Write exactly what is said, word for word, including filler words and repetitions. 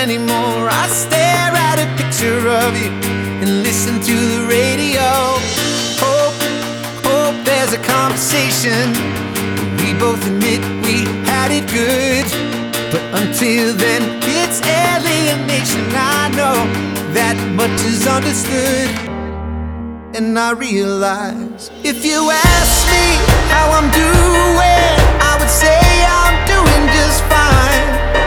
anymore. I stare at a picture of you and listen to the radio. Hope, hope there's a conversation. We both admit we had it good, but until then it's alienation. I know that much is understood, and I realize if you ask me how I'm doing, I would say